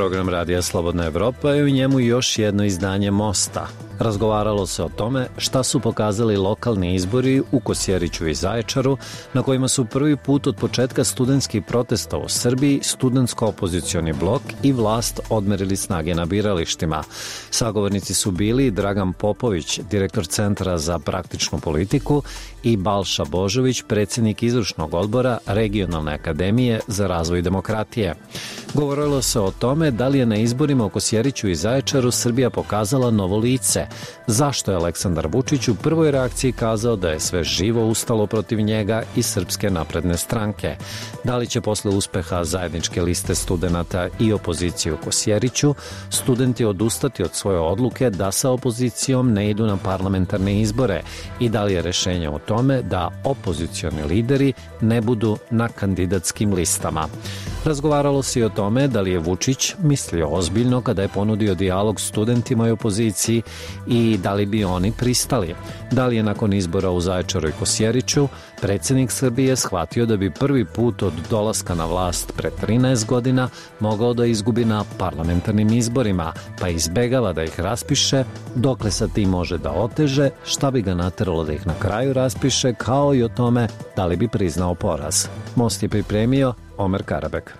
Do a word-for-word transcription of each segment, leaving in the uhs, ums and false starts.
program Radija Slobodna Evropa i u njemu još jedno izdanje Mosta. Razgovaralo se o tome šta su pokazali lokalni izbori u Kosjeriću i Zaječaru, na kojima su prvi put od početka studentskih protesta u Srbiji studentsko-opozicioni blok i vlast odmerili snage na biralištima. Sagovornici su bili Dragan Popović, direktor Centra za praktičnu politiku, i Balša Božović, predsjednik izvršnog odbora Regionalne akademije za razvoj demokratije. Govorilo se o tome da li je na izborima u Kosjeriću i Zaječaru Srbija pokazala novo lice, zašto je Aleksandar Vučić u prvoj reakciji kazao da je sve živo ustalo protiv njega i Srpske napredne stranke, da li će posle uspeha zajedničke liste studenata i opozicije u Kosjeriću studenti odustati od svoje odluke da sa opozicijom ne idu na parlamentarne izbore i da li je rešenje u tome da opozicioni lideri ne budu na kandidatskim listama. Razgovaralo se i o tome da li je Vučić mislio ozbiljno kada je ponudio dijalog studentima i opoziciji i da li bi oni pristali. Da li je nakon izbora u Zaječaru i Kosjeriću predsjednik Srbije shvatio da bi prvi put od dolaska na vlast pre trinaest godina mogao da izgubi na parlamentarnim izborima, pa izbegava da ih raspiše, dokle sa tim može da oteže, šta bi ga nateralo da ih na kraju raspiše, kao i o tome da li bi priznao poraz. Most je pripremio Omer Karabek.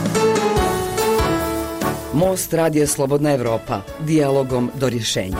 Most Radija Slobodna Evropa, dijalogom do rješenja.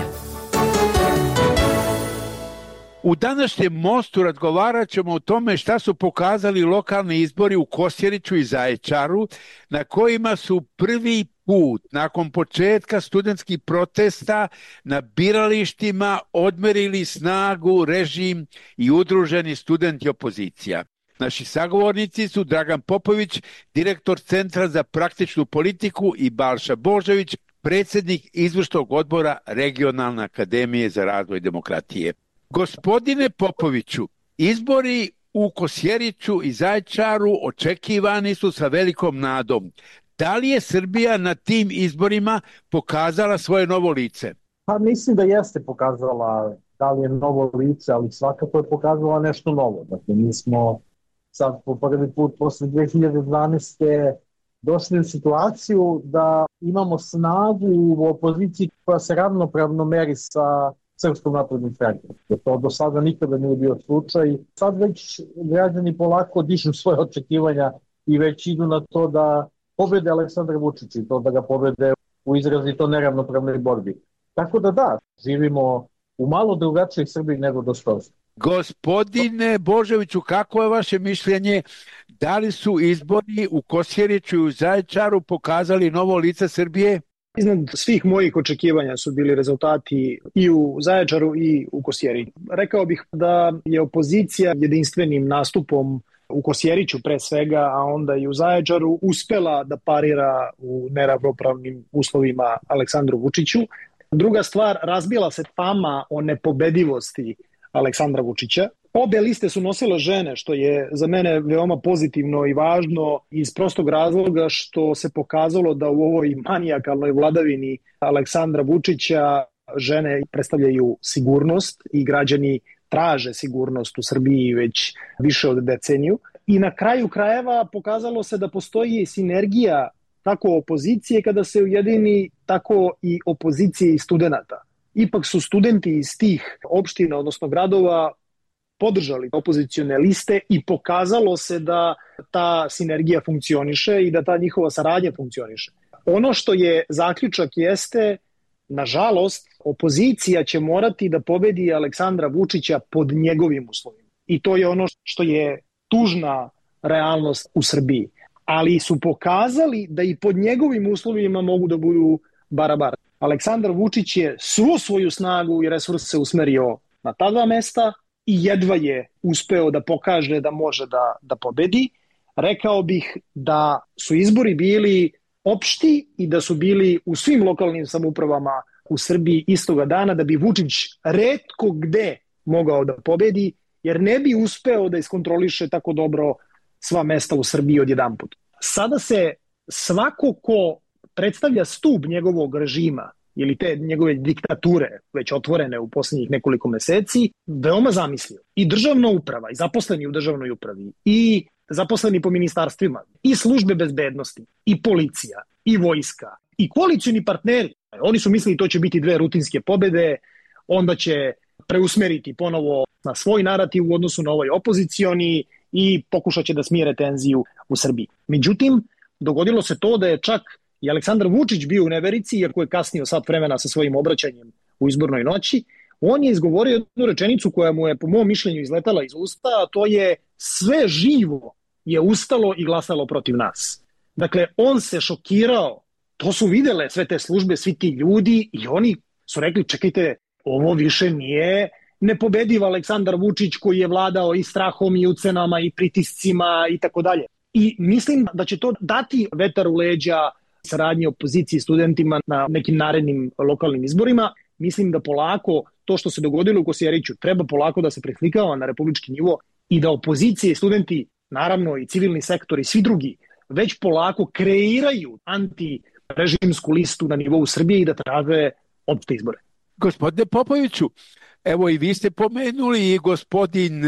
U današnjem Mostu razgovarat ćemo o tome šta su pokazali lokalni izbori u Kosjeriću i Zaječaru, na kojima su prvi put nakon početka studentskih protesta na biralištima odmerili snagu režim i udruženi studenti opozicija. Naši sagovornici su Dragan Popović, direktor Centra za praktičnu politiku, i Balša Božović, predsjednik izvršnog odbora Regionalne akademije za razvoj demokratije. Gospodine Popoviću, izbori u Kosjeriću i Zaječaru očekivani su sa velikom nadom. Da li je Srbija na tim izborima pokazala svoje novo lice? Pa mislim da jeste pokazala, da li je novo lice, ali svakako je pokazala nešto novo. Dakle, mi smo sad po prvi put posle dve hiljade dvanaeste. došli u situaciju da imamo snagu u opoziciji koja se ravnopravno meri sa Srpskom naprednom strankom. To do sada nikada nije bio slučaj. Sad već građani polako dižu svoje očekivanja i već idu na to da pobede Aleksandra Vučića i to da ga pobede u izrazito neravnopravnoj borbi. Tako da da, živimo u malo drugačijoj Srbiji nego do skoro. Gospodine Božoviću, kako je vaše mišljenje? Da li su izbori u Kosjeriću i u Zaječaru pokazali novo lice Srbije? Iznad svih mojih očekivanja su bili rezultati i u Zaječaru i u Kosjeriću. Rekao bih da je opozicija jedinstvenim nastupom u Kosjeriću pre svega, a onda i u Zaječaru, uspela da parira u neravnopravnim uslovima Aleksandru Vučiću. Druga stvar, razbila se fama o nepobedivosti Aleksandra Vučića. Obe liste su nosile žene, što je za mene veoma pozitivno i važno iz prostog razloga što se pokazalo da u ovoj manijakalnoj vladavini Aleksandra Vučića žene predstavljaju sigurnost i građani traže sigurnost u Srbiji već više od deceniju. I na kraju krajeva pokazalo se da postoji sinergija tako opozicije kada se ujedini, tako i opozicije i studenta. Ipak su studenti iz tih opština, odnosno gradova, podržali opozicione liste i pokazalo se da ta sinergija funkcioniše i da ta njihova saradnja funkcioniše. Ono što je zaključak jeste, nažalost, opozicija će morati da pobedi Aleksandra Vučića pod njegovim uslovima. I to je ono što je tužna realnost u Srbiji. Ali su pokazali da i pod njegovim uslovima mogu da budu barabar. Aleksandar Vučić je svu svoju snagu i resurse usmerio na ta dva mesta i jedva je uspeo da pokaže da može da, da pobedi. Rekao bih da su izbori bili opšti i da su bili u svim lokalnim samoupravama u Srbiji istoga dana, da bi Vučić retko gde mogao da pobedi, jer ne bi uspeo da iskontroliše tako dobro sva mesta u Srbiji odjedanput. Sada se svako ko predstavlja stub njegovog režima ili te njegove diktature, već otvorene u posljednjih nekoliko meseci, veoma zamislio. I državna uprava, i zaposleni u državnoj upravi, i zaposleni po ministarstvima, i službe bezbednosti, i policija, i vojska, i koalicioni partneri. Oni su mislili to će biti dve rutinske pobede, onda će preusmeriti ponovo na svoj narativ u odnosu na ovaj opozicioni i pokušat će da smire tenziju u Srbiji. Međutim, dogodilo se to da je čak i Aleksandar Vučić bio u neverici, iako je kasnio sat vremena sa svojim obraćanjem u izbornoj noći. On je izgovorio jednu rečenicu koja mu je po mom mišljenju izletala iz usta, a to je: sve živo je ustalo i glasalo protiv nas. Dakle, on se šokirao, to su videle sve te službe, svi ti ljudi, i oni su rekli: čekajte, ovo više nije nepobediv Aleksandar Vučić koji je vladao i strahom i ucenama i pritiscima i tako dalje. I mislim da će to dati vetar u leđa saradnje opozicije i studentima na nekim narednim lokalnim izborima. Mislim da polako to što se dogodilo u Kosjeriću treba polako da se preslikava na republički nivo i da opozicije i studenti, naravno i civilni sektor i svi drugi, već polako kreiraju antirežimsku listu na nivou Srbije i da traže opšte izbore. Gospodine Popoviću, evo i vi ste pomenuli i gospodin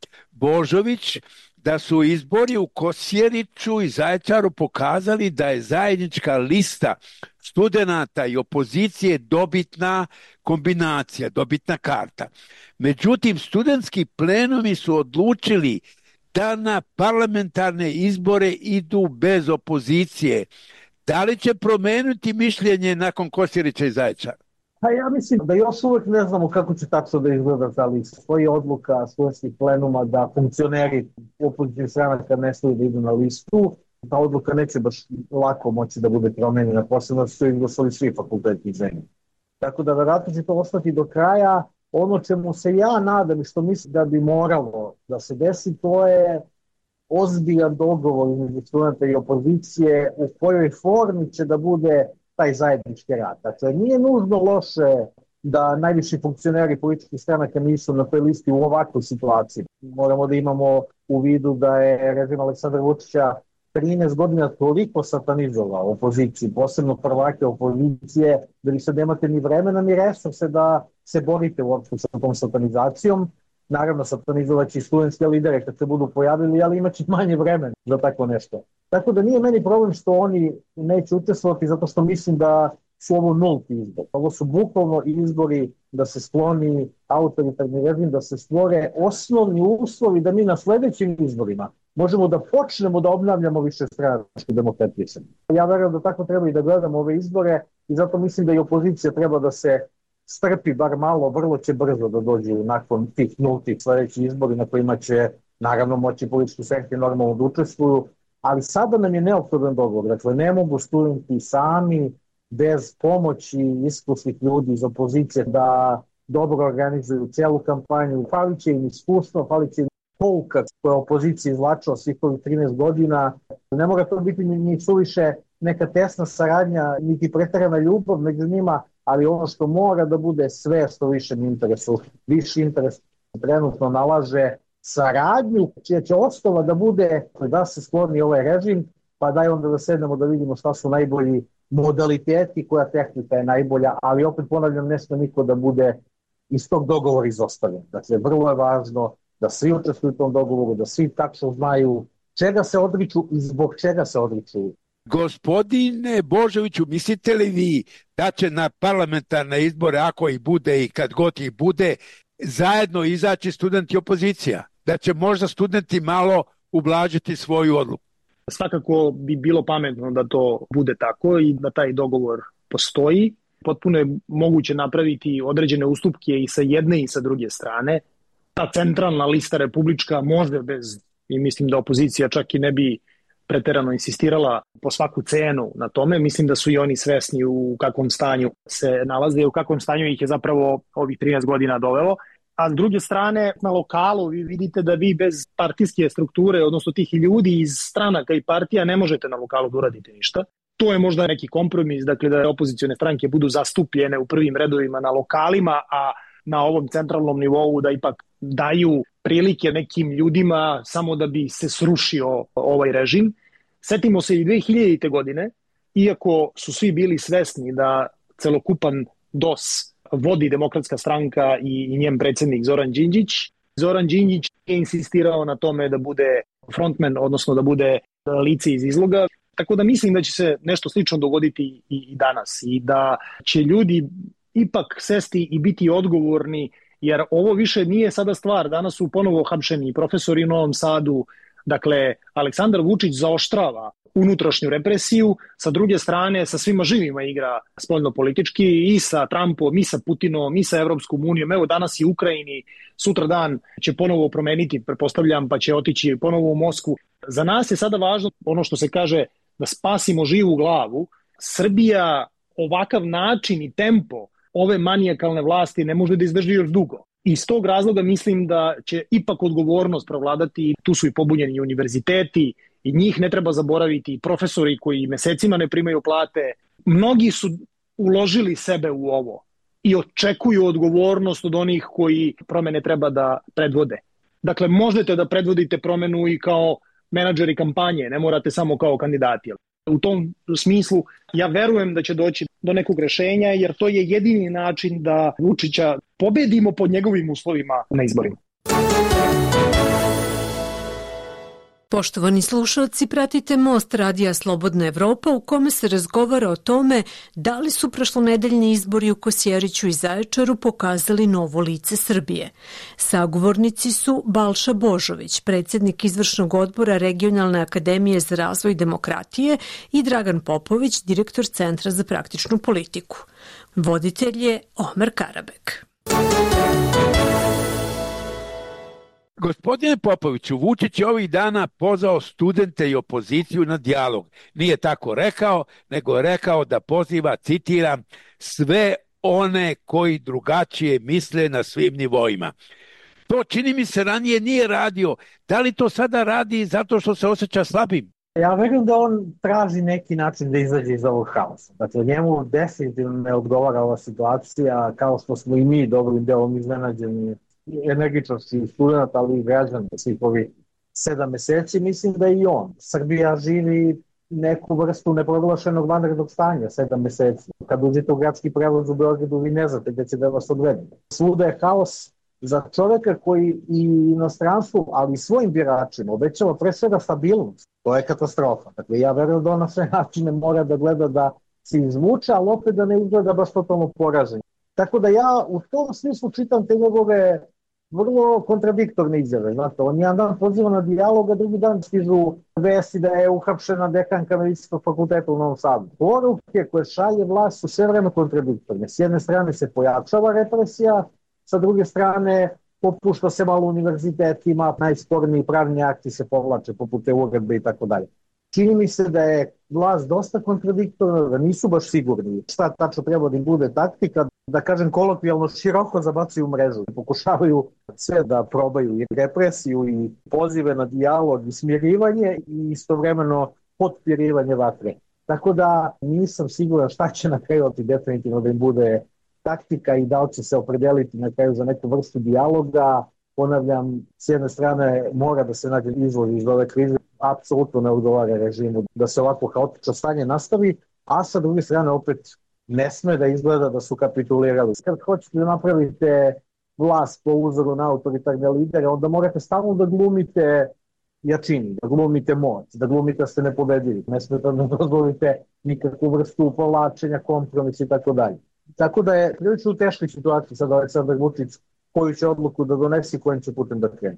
Božović da su izbori u Kosjeriću i Zaječaru pokazali da je zajednička lista studenata i opozicije dobitna kombinacija, dobitna karta. Međutim, studentski plenumi su odlučili da na parlamentarne izbore idu bez opozicije. Da li će promeniti mišljenje nakon Kosjerića i Zaječara? Pa ja mislim da još uvek ne znamo kako će tačno da izgleda ta lista. Stoji odluka studentskih plenuma da funkcioneri opozicijnih stranaka ne smiju da idu na listu. Ta odluka neće baš lako moći da bude promenjena, posebno su izglasali svi fakulteti i zemlje. Tako da verovatno će to ostati do kraja. Ono čemu se ja nadam i što mislim da bi moralo da se desi, to je ozbiljan dogovor između studenta i opozicije u kojoj formi će da bude taj zajednički rad. Dakle, nije nužno loše da najviši funkcioneri političkih stranaka nisu na toj listi u ovakvoj situaciji. Moramo da imamo u vidu da je režim Aleksandra Vučića trinaest godina toliko satanizovao opoziciju, posebno prvake opozicije, da vi sad nemate ni vremena ni resurse da se borite uopšte sa tom satanizacijom. Naravno, satanizovaći i studentske lidere kad se budu pojavili, ali imaće manje vremena za tako nešto. Tako da nije meni problem što oni neće učestvovati, zato što mislim da su ovo nulti izbor. Ovo su bukvalno izbori da se skloni autoritarni režim, da se stvore osnovni uslovi da mi na sledećim izborima možemo da počnemo da obnavljamo više stranačku demokratiju. Ja verujem da tako treba i da gledamo ove izbore i zato mislim da i opozicija treba da se strpi bar malo, vrlo će brzo da dođu nakon tih nultih sledećih izbori na kojima će naravno moći politički stranke normalno da učestvuju, ali sada nam je neophodan dogovor. Dakle, ne mogu studenti sami bez pomoći iskusnih ljudi iz opozicije da dobro organizuju celu kampanju. Falit će im iskustvo, falit će im pouka koja opozicija izvlačila svih ovih trinaest godina. Ne mora to biti ni suviše neka tesna saradnja, niti preterana ljubav među njima, ali ono što mora da bude sve što višem interesu, viši interes trenutno nalaže saradnju, čija će osnova da bude da se skloni ovaj režim, pa daj onda da sednemo da vidimo šta su najbolji modaliteti, koja tehnika je najbolja, ali opet ponavljam, ne sme niko da bude iz tog dogovora izostavljen. Dakle, vrlo je važno da svi učestvuju u tom dogovoru, da svi tačno znaju čega se odriču i zbog čega se odriču. Gospodine Božoviću, mislite li vi da će na parlamentarne izbore, ako ih bude i kad god ih bude, zajedno izaći studenti opozicija? Da će možda studenti malo ublažiti svoju odluku? Svakako bi bilo pametno da to bude tako i da taj dogovor postoji. Potpuno je moguće napraviti određene ustupke i sa jedne i sa druge strane. Ta centralna lista republička može bez, i mislim da opozicija čak i ne bi preterano insistirala po svaku cenu na tome. Mislim da su i oni svesni u kakvom stanju se nalaze i u kakvom stanju ih je zapravo ovih trinaest godina dovelo. A s druge strane, na lokalu vi vidite da vi bez partijske strukture, odnosno tih ljudi iz stranaka i partija, ne možete na lokalu da uradite ništa. To je možda neki kompromis, dakle da opozicione stranke budu zastupljene u prvim redovima na lokalima, a na ovom centralnom nivou da ipak daju prilike nekim ljudima samo da bi se srušio ovaj režim. Setimo se i dve hiljadite. godine, iako su svi bili svesni da celokupan D O S vodi Demokratska stranka i, i njen predsjednik Zoran Đinđić. Zoran Đinđić je insistirao na tome da bude frontman, odnosno da bude lice iz izloga. Tako da mislim da će se nešto slično dogoditi i, i danas i da će ljudi ipak sesti i biti odgovorni, jer ovo više nije sada stvar. Danas su ponovo hapšeni profesori u Novom Sadu. Dakle, Aleksandar Vučić zaoštrava unutrašnju represiju, sa druge strane sa svima živima igra spoljno-politički i sa Trumpom, i sa Putinom, i sa Evropskom unijom. Evo danas i Ukrajini, sutra dan će ponovo promeniti, pretpostavljam, pa će otići ponovo u Moskvu. Za nas je sada važno ono što se kaže da spasimo živu glavu. Srbija ovakav način i tempo ove manijakalne vlasti ne može da izdrži još dugo. Iz tog razloga mislim da će ipak odgovornost provladati. Tu su i pobunjeni univerziteti i njih ne treba zaboraviti, profesori koji mesecima ne primaju plate. Mnogi su uložili sebe u ovo i očekuju odgovornost od onih koji promene treba da predvode. Dakle, možete da predvodite promenu i kao menadžeri kampanje, ne morate samo kao kandidati. U tom smislu ja verujem da će doći do nekog rešenja, jer to je jedini način da Vučića pobedimo pod njegovim uslovima na izborima. Poštovani slušalci, pratite Most radija Slobodna Evropa u kome se razgovara o tome da li su prošlonedeljni izbori u Kosjeriću i Zaječaru pokazali novo lice Srbije. Sagovornici su Balša Božović, predsjednik izvršnog odbora Regionalne akademije za razvoj demokratije, i Dragan Popović, direktor Centra za praktičnu politiku. Voditelj je Omer Karabek. Gospodine Popoviću, Vučić je ovih dana pozvao studente i opoziciju na dijalog. Nije tako rekao, nego je rekao da poziva, citiram, sve one koji drugačije misle na svim nivoima. To čini mi se ranije nije radio. Da li to sada radi zato što se osjeća slabim? Ja verujem da on traži neki način da izađe iz ovog haosa. Dakle, njemu definitivno ne odgovara ova situacija, kao što smo i mi dobrim delom iznenađeni energičnosti studenta, ali i građana svih ovih sedam meseci. Mislim da i on. Srbija živi neku vrstu neproglašenog vanrednog stanja sedam meseci. Kad uđete u gradski prevoz u Beogradu, vi ne znate gde će da vas odvede. Svuda je haos. Za čoveka koji i inostranstvu, ali i svojim biračima obećava pre svega stabilnost, to je katastrofa. Dakle, ja verujem da on na sve načine mora da gleda da se izvuče, ali opet da ne izgleda baš totalno poražen. Tako da ja u tom smislu čitam te njegove vrlo kontradiktorne izjave. Znate, on jedan dan poziva na dijalog, a drugi dan stižu vesti da je uhapšena dekanka Medicinskog fakulteta u Novom Sadu. Poruke koje šalje vlast su sve vreme kontradiktorne. S jedne strane se pojačava represija, sa druge strane popušta se malo univerzitetima, najsporniji pravni akti se povlače poput te uredbe i tako dalje. Čini mi se da je vlast dosta kontradiktorna, da nisu baš sigurni šta tačno treba da im bude taktika, da kažem kolokvijalno široko zabacuju mrežu. Pokušavaju sve da probaju i represiju i pozive na dijalog i smirivanje i istovremeno potpirivanje vatre. Tako da nisam siguran šta će na kraju oti definitivno da im bude taktika i da li će se opredeliti na kraju za neku vrstu dijaloga. Ponavljam, s jedne strane mora da se nađe izvod iz ove krize, apsolutno ne odgovara režimu da se ovako haotično stanje nastavi, a sa druge strane opet ne sme da izgleda da su kapitulirali. Kad hoćete da napravite vlast po uzoru na autoritarne lidere, onda morate stalno da glumite jačini, da glumite moć, da glumite da ste nepobedivi. Ne smete da dozvolite nikakvu vrstu povlačenja, kompromisa i tako dalje. Tako da je prilično u teškoj situaciji sad Aleksandar Vučić koju će odluku da donesi i kojim će putem da krene.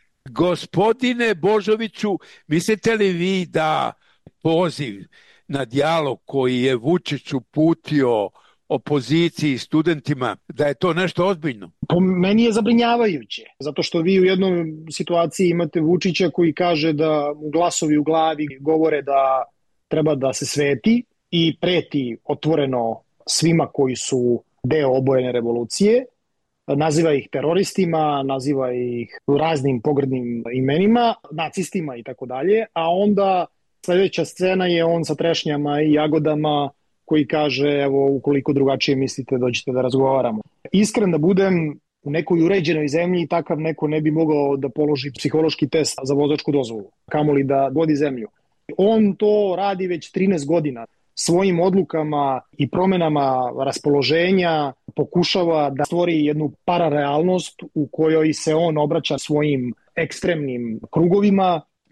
Gospodine Božoviću, mislite li vi da poziv na dijalog koji je Vučić uputio opoziciji i studentima, da je to nešto ozbiljno? Po meni je zabrinjavajuće, zato što vi u jednoj situaciji imate Vučića koji kaže da glasovi u glavi govore da treba da se sveti i preti otvoreno svima koji su deo obojene revolucije, naziva ih teroristima, naziva ih raznim pogrdnim imenima, nacistima i tako dalje, a onda sledeća scena je on sa trešnjama i jagodama koji kaže, evo, ukoliko drugačije mislite, dođite da razgovaramo. Iskren da budem, u nekoj uređenoj zemlji takav neko ne bi mogao da položi psihološki test za vozačku dozvolu, kamoli da vodi zemlju. On to radi već trinaest godina. Svojim odlukama i promenama raspoloženja pokušava da stvori jednu pararealnost u kojoj se on obraća svojim ekstremnim krugovima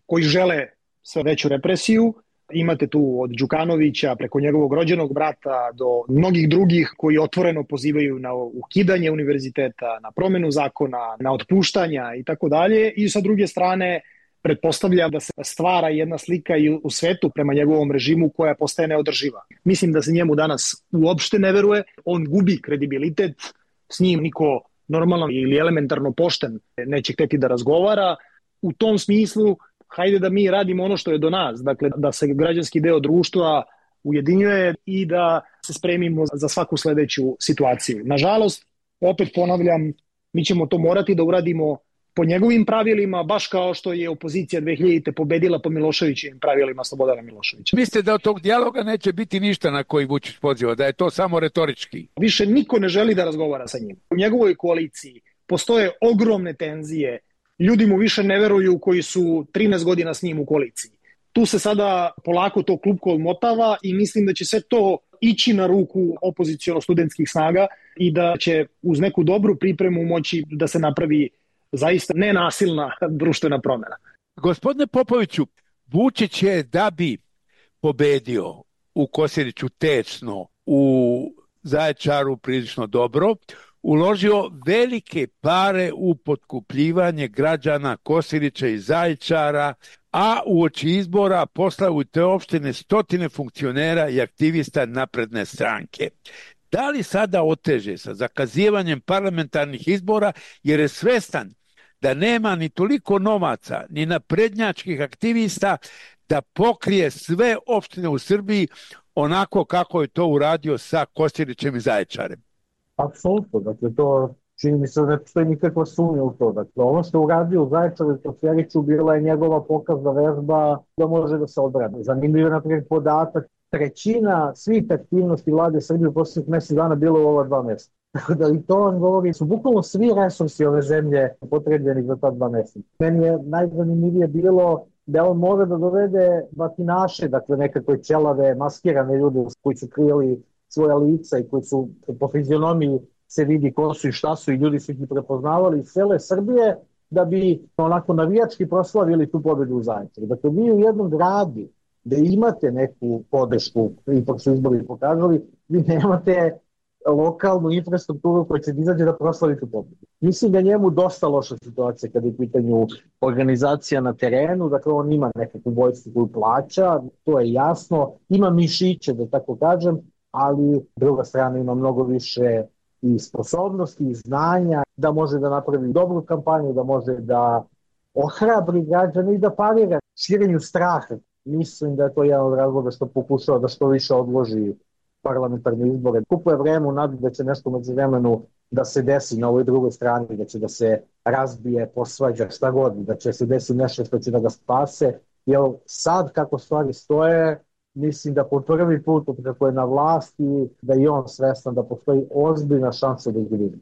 koji žele sve veću represiju. Imate tu od Đukanovića preko njegovog rođenog brata do mnogih drugih koji otvoreno pozivaju na ukidanje univerziteta, na promenu zakona, na otpuštanja i tako dalje. I sa druge strane pretpostavlja da se stvara jedna slika i u svetu prema njegovom režimu koja postaje neodrživa. Mislim da se njemu danas uopšte ne veruje, on gubi kredibilitet, s njim niko normalno ili elementarno pošten neće hteti da razgovara. U tom smislu hajde da mi radimo ono što je do nas, dakle da se građanski deo društva ujedinjuje i da se spremimo za svaku sledeću situaciju. Nažalost, opet ponavljam, mi ćemo to morati da uradimo po njegovim pravilima, baš kao što je opozicija dve hiljadite pobedila po Miloševićevim pravilima Slobodana Miloševića. Mislite da od tog dijaloga neće biti ništa na koji Vučić poziva, da je to samo retorički? Više niko ne želi da razgovara sa njim. U njegovoj koaliciji postoje ogromne tenzije, ljudi mu više ne veruju koji su trinaest godina s njim u koaliciji. Tu se sada polako to klupko odmotava i mislim da će sve to ići na ruku opoziciono-studentskih snaga i da će uz neku dobru pripremu moći da se napravi zaista nenasilna društvena promjena. Gospodine Popoviću, Vučić je da bi pobedio u Kosjeriću tečno, u Zaječaru prilično dobro, uložio velike pare u potkupljivanje građana Kosjerića i Zaječara, a uoči izbora poslao u te opštine stotine funkcionera i aktivista napredne stranke. Da li sada oteže sa zakazivanjem parlamentarnih izbora jer je svestan da nema ni toliko novaca ni naprednjačkih aktivista da pokrije sve opštine u Srbiji onako kako je to uradio sa Kosjerićem i Zaječarem? Apsolutno, dakle to čini mi se da ne postoji nikakva sumnja u to. Dakle, ono što je uradio u Zaječaru i Kosjeriću bila je njegova pokazna vežba da može da se odbrani. Zanimljiv je naprijed podatak, trećina svih aktivnosti vlade Srbije u posljednjih mjesec dana bilo u ova dva mjeseca. Tako da i to vam govori, su bukvalno svi resursi ove zemlje potrebljeni za ta dva mjeseca. Meni je najzanimljivije bilo da on može da dovede batinaše, dakle nekakve ćelave, maskirane ljude koji su krili svoja lica i koji su po fizionomiji se vidi ko su i šta su i ljudi su ih prepoznavali iz cele Srbije da bi onako navijački proslavili tu pobedu u Zaječaru. Dakle, vi u jednom gradu da imate neku podršku, ipak su izbori pokazali, vi nemate lokalnu infrastrukturu koja će izađe da proslavi tu pobedu. Mislim da njemu dosta loša situacija kada je u pitanju organizacija na terenu, dakle on ima nekakvu vojsku koju plaća, to je jasno, ima mišiće da tako kažem, ali druga strana ima mnogo više i sposobnosti i znanja da može da napravi dobru kampanju, da može da ohrabri građane i da parira širenju straha. Mislim da je to jedan od razloga što pokušava da što više odloži parlamentarne izbore. Kupuje vreme u nadu da će nešto među vremenu da se desi na ovoj drugoj strani, da će da se razbije, posvađa, šta god, da će se desi nešto što će da ga spase. Jer sad kako stvari stoje, mislim da po prvi put kako je na vlasti, da je on svestan da postoji ozbiljna šansa da izgubi.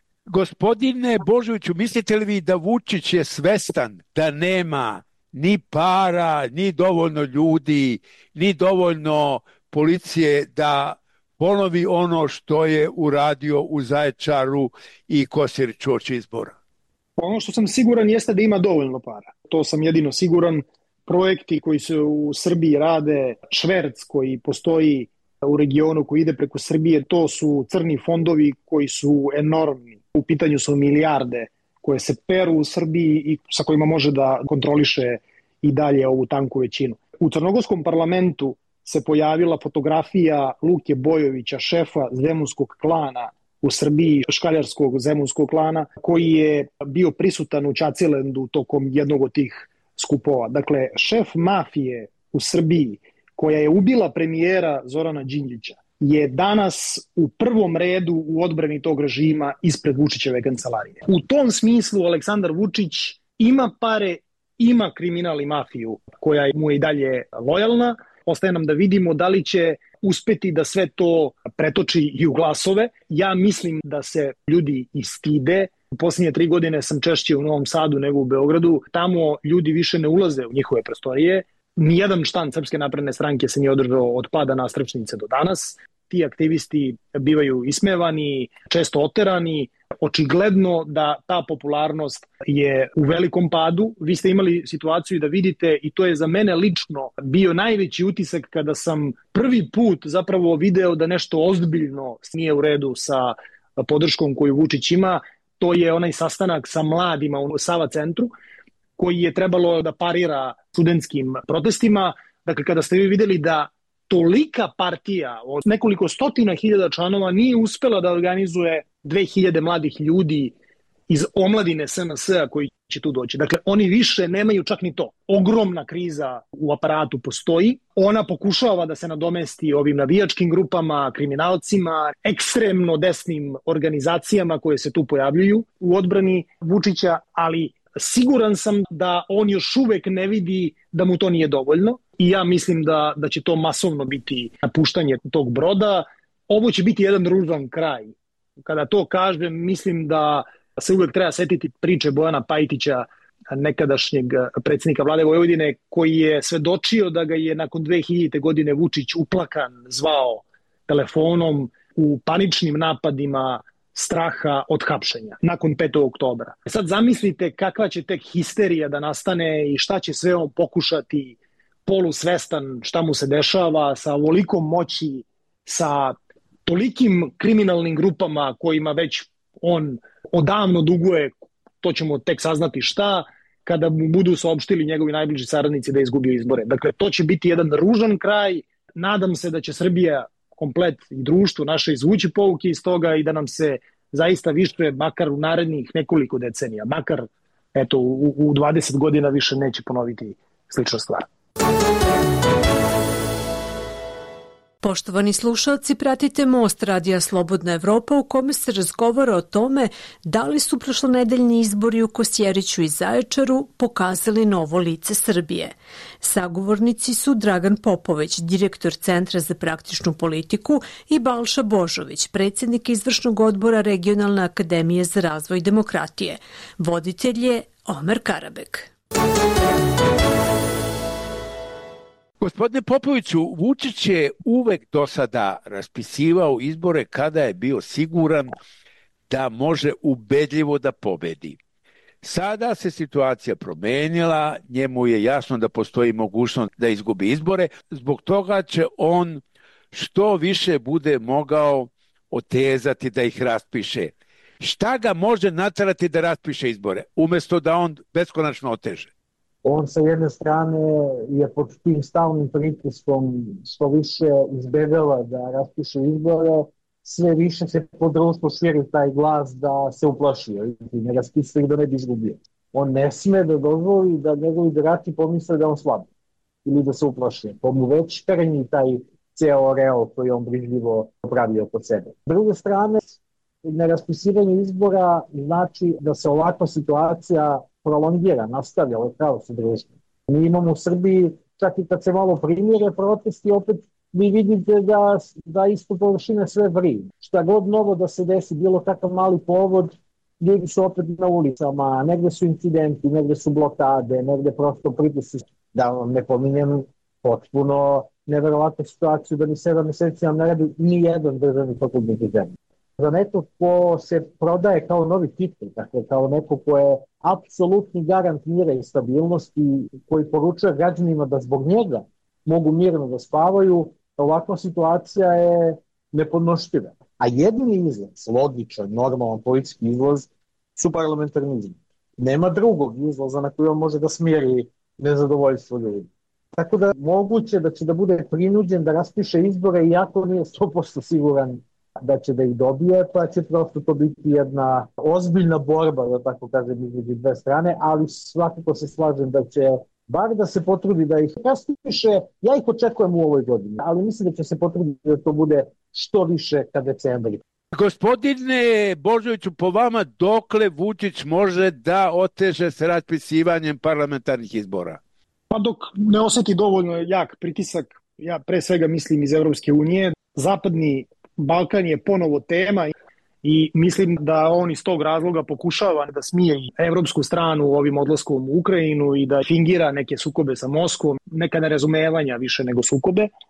Gospodine Božoviću, mislite li vi da Vučić je svestan da nema ni para, ni dovoljno ljudi, ni dovoljno policije da ponovi ono što je uradio u Zaječaru i Kosjeriću uoči izbora? Ono što sam siguran jeste da ima dovoljno para. To sam jedino siguran. Projekti koji se u Srbiji rade, šverc koji postoji u regionu koji ide preko Srbije, to su crni fondovi koji su enormni. U pitanju su milijarde koje se peru u Srbiji i sa kojima može da kontroliše i dalje ovu tanku većinu. U crnogorskom parlamentu se pojavila fotografija Luke Bojovića, šefa zemunskog klana u Srbiji, škaljarskog zemunskog klana, koji je bio prisutan u Čacilendu tokom jednog od tih skupova. Dakle, šef mafije u Srbiji, koja je ubila premijera Zorana Đinđića, je danas u prvom redu u odbrani tog režima ispred Vučićeve kancelarije. U tom smislu Aleksandar Vučić ima pare, ima kriminal i mafiju koja mu je i dalje lojalna. Ostaje nam da vidimo da li će uspeti da sve to pretoči i u glasove. Ja mislim da se ljudi i stide. U posljednje tri godine sam češće u Novom Sadu nego u Beogradu. Tamo ljudi više ne ulaze u njihove prostorije. Nijedan štand Srpske napredne stranke se nije održao od pada Nastrečnice do danas. Ti aktivisti bivaju ismevani, često oterani. očigledno da ta popularnost je u velikom padu. Vi ste imali situaciju da vidite, i to je za mene lično bio najveći utisak kada sam prvi put zapravo video da nešto ozbiljno nije u redu sa podrškom koju Vučić ima. To je onaj sastanak sa mladima u Sava centru, koji je trebalo da parira studentskim protestima. Dakle, kada ste vi videli da tolika partija od nekoliko stotina hiljada članova nije uspela da organizuje dve hiljade mladih ljudi iz omladine S N S-a koji će tu doći. Dakle, oni više nemaju čak ni to. Ogromna kriza u aparatu postoji. Ona pokušava da se nadomesti ovim navijačkim grupama, kriminalcima, ekstremno desnim organizacijama koje se tu pojavljuju u odbrani Vučića, ali siguran sam da on još uvek ne vidi da mu to nije dovoljno i ja mislim da, da će to masovno biti napuštanje tog broda. Ovo će biti jedan ružan kraj. Kada to kažem, mislim da se uvek treba setiti priče Bojana Pajtića, nekadašnjeg predsjednika vlade Vojvodine, koji je svedočio da ga je nakon dve hiljadite godine Vučić uplakan zvao telefonom u paničnim napadima straha od hapšenja nakon petog oktobra. Sad zamislite kakva će tek histerija da nastane i šta će sve on pokušati, polusvestan šta mu se dešava, sa ovolikom moći, sa tolikim kriminalnim grupama kojima već on odavno duguje, to ćemo tek saznati šta, kada mu budu saopštili njegovi najbliži saradnici da je izgubio izbore. Dakle, to će biti jedan ružan kraj. Nadam se da će Srbija komplet i društvo naše izvući pouke iz toga i da nam se zaista više, makar u narednih nekoliko decenija, makar eto, u, u dvadeset godina više neće ponoviti slična stvar. Poštovani slušalci, pratite Most Radija Slobodna Evropa u kome se razgovara o tome da li su prošlonedeljni izbori u Kosjeriću i Zaječaru pokazali novo lice Srbije. Sagovornici su Dragan Popović, direktor Centra za praktičnu politiku, i Balša Božović, predsjednik izvršnog odbora Regionalne akademije za razvoj demokratije. Voditelj je Omer Karabek. Gospodine Popoviću, Vučić je uvek do sada raspisivao izbore kada je bio siguran da može ubedljivo da pobedi. Sada se situacija promenila, njemu je jasno da postoji mogućnost da izgubi izbore, zbog toga će on što više bude mogao otezati da ih raspiše. Šta ga može naterati da raspiše izbore, umjesto da on beskonačno oteže? On sa jedne strane je pod tim stalnim pritiskom što više izbegava da raspiše izbore, sve više se po društvu širi taj glas da se uplašio i ne raspisuje da ne bi izgubio. On ne sme da dozvoli da njegovi birači pomisle da on slab ili da se uplašio. To mu već krnji taj ceo real koji on brižljivo pravio kod sebe. S druge strane, neraspisivanje izbora znači da se ovakva situacija prolongira, nastavlja, ovo pravo se društvo. Mi imamo u Srbiji, čak i kad se malo primire protesti, opet vi vidite da, da isto površine sve vrije. Šta god novo da se desi, bilo kakav mali povod, ljudi su opet na ulicama, negde su incidenti, negde su blokade, negde prosto pritisci. Da vam ne pominjem potpuno neverovatnu situaciju da ni sedam meseci nam ne radi ni jedan državni fakultet u zemlji. Za neko ko se prodaje kao novi titul, dakle kao neko ko je apsolutni garant mira i stabilnosti, koji poručuje građanima da zbog njega mogu mirno da spavaju, ovakva situacija je nepodnošljiva. A jedini izlaz, logičan, normalan politički izlaz, su parlamentarni izbori. Nema drugog izlaza na koji on može da smiri nezadovoljstvo ljudi. Tako da moguće da će da bude prinuđen da raspiše izbore, iako nije sto posto siguran da će da ih dobije, pa će prosto to biti jedna ozbiljna borba, da tako kažem, između dve strane, ali svakako se slažem da će bar da se potrudi da ih raspiše. Ja ih očekujem u ovoj godini, ali mislim da će se potruditi da to bude što više ka decembri. Gospodine Božoviću, po vama dokle Vučić može da oteže sa raspisivanjem parlamentarnih izbora? Pa dok ne oseti dovoljno jak pritisak, ja pre svega mislim iz Evropske unije, zapadni Balkan je ponovo tema i mislim da on iz tog razloga pokušava da smije i evropsku stranu ovim odlaskom u Ukrajinu i da fingira neke sukobe sa Moskvom, neka nerazumevanja više nego sukobe.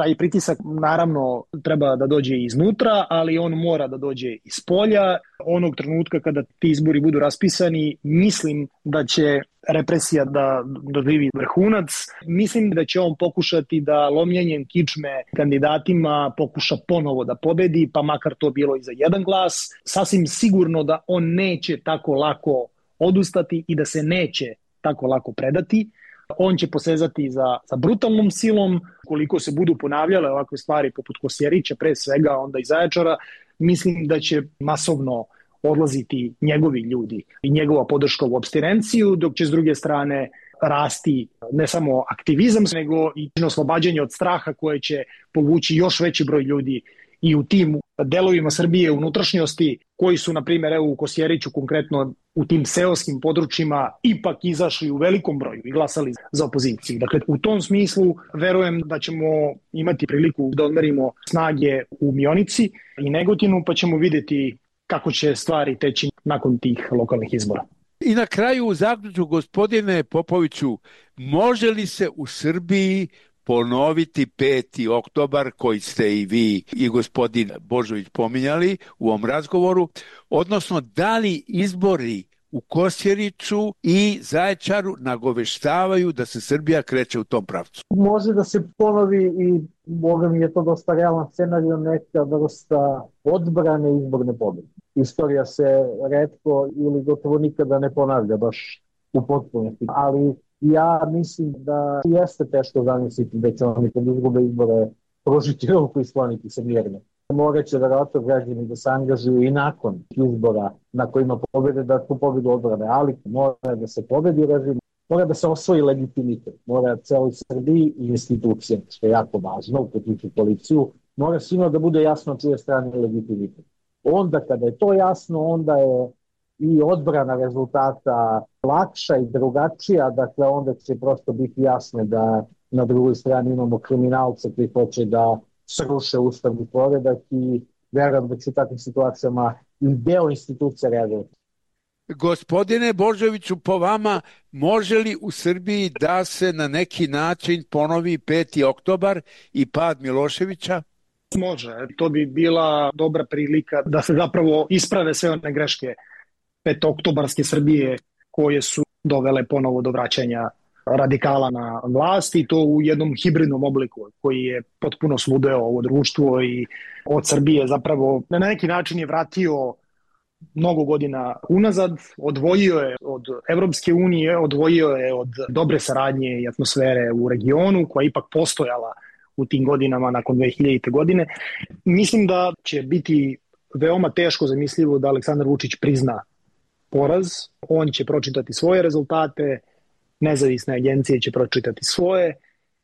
Taj pritisak naravno treba da dođe iznutra, ali on mora da dođe iz polja. Onog trenutka kada ti izbori budu raspisani, mislim da će represija da doživi vrhunac. Mislim da će on pokušati da lomljenjem kičme kandidatima pokuša ponovo da pobedi, pa makar to bilo i za jedan glas. Sasvim sigurno da on neće tako lako odustati i da se neće tako lako predati. On će posezati za, za brutalnom silom. Koliko se budu ponavljale ovakve stvari poput Kosjerića, pre svega, onda i Zaječara, mislim da će masovno odlaziti njegovi ljudi i njegova podrška u apstinenciju, dok će s druge strane rasti ne samo aktivizam, nego i oslobađanje od straha koje će povući još veći broj ljudi i u tim delovima Srbije, unutrašnjosti, koji su, na primjer, evo u Kosjeriću konkretno u tim seoskim područjima ipak izašli u velikom broju i glasali za opoziciju. Dakle, u tom smislu verujem da ćemo imati priliku da odmerimo snage u Mionici i Negotinu, pa ćemo vidjeti kako će stvari teći nakon tih lokalnih izbora. I na kraju u zaključku, gospodine Popoviću, može li se u Srbiji ponoviti peti oktobar koji ste i vi i gospodin Božović pominjali u ovom razgovoru, odnosno da li izbori u Kosjeriću i Zaječaru nagoveštavaju da se Srbija kreće u tom pravcu? Može da se ponovi i Boga mi je to dosta realan scenario, neka vrsta odbrane izborne pobjede. Istorija se retko ili gotovo nikada ne ponavlja baš u potpunosti, ali ja mislim da jeste teško zamisliti da će oni kad izgube izbore pružiti ruku i skloniti se mirno. Morat će verovatno građani da se angažuju i nakon izbora na kojima pobede da tu pobedu odbrane, ali mora da se pobedi režim, mora da se osvoji legitimitet, mora celoj Srbiji i institucije, što je jako važno, uključujući policiju, mora svima da bude jasno čije strane legitimitet. Onda kada je to jasno, onda je i odbrana rezultata lakša i drugačija, dakle onda će prosto biti jasno da na drugoj strani imamo kriminalce koji hoće da sruše ustavni poredak i verujem da će u takvim situacijama i deo institucija reagovati. Gospodine Božoviću, po vama, može li u Srbiji da se na neki način ponovi peti oktobar i pad Miloševića? Može. To bi bila dobra prilika da se zapravo isprave sve one greške petooktobarske Srbije koje su dovele ponovo do vraćanja radikala na vlast i to u jednom hibridnom obliku koji je potpuno sludeo ovo društvo i od Srbije zapravo na neki način je vratio mnogo godina unazad, odvojio je od Evropske unije, odvojio je od dobre saradnje i atmosfere u regionu koja je ipak postojala u tim godinama nakon dve hiljadite. godine. Mislim da će biti veoma teško zamislivo da Aleksandar Vučić prizna poraz. On će pročitati svoje rezultate, nezavisne agencije će pročitati svoje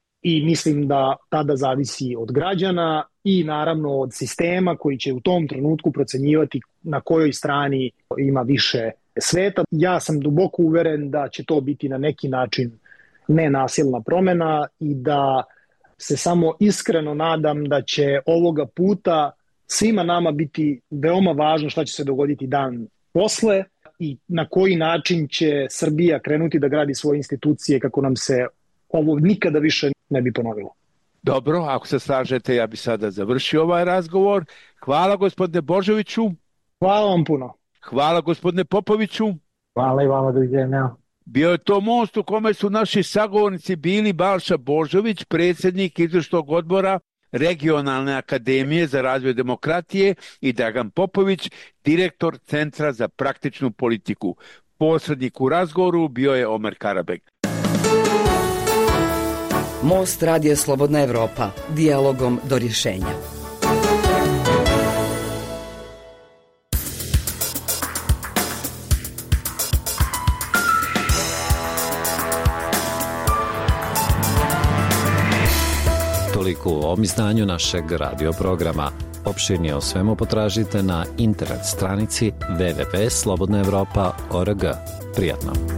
i mislim da tada zavisi od građana i naravno od sistema koji će u tom trenutku procenjivati na kojoj strani ima više sveta. Ja sam duboko uveren da će to biti na neki način nenasilna promena i da se samo iskreno nadam da će ovoga puta svima nama biti veoma važno šta će se dogoditi dan posle i na koji način će Srbija krenuti da gradi svoje institucije kako nam se ovo nikada više ne bi ponovilo. Dobro, ako se slažete, ja bi sada završio ovaj razgovor. Hvala gospodine Božoviću. Hvala vam puno. Hvala gospodine Popoviću. Hvala i vama, doviđenja. Bio je to most u kome su naši sagovornici bili Balša Božović, predsjednik izvršnog odbora Regionalne akademije za razvoj demokratije i Dragan Popović, direktor Centra za praktičnu politiku. Posrednik u razgovoru bio je Omer Karabek. Most Radio Slobodna Evropa. Dijalogom do rješenja. Toliko u ovom izdanju našeg radio programa. Opširnije o svemu potražite na internet stranici w w w tačka slobodna evropa tačka org. Prijatno.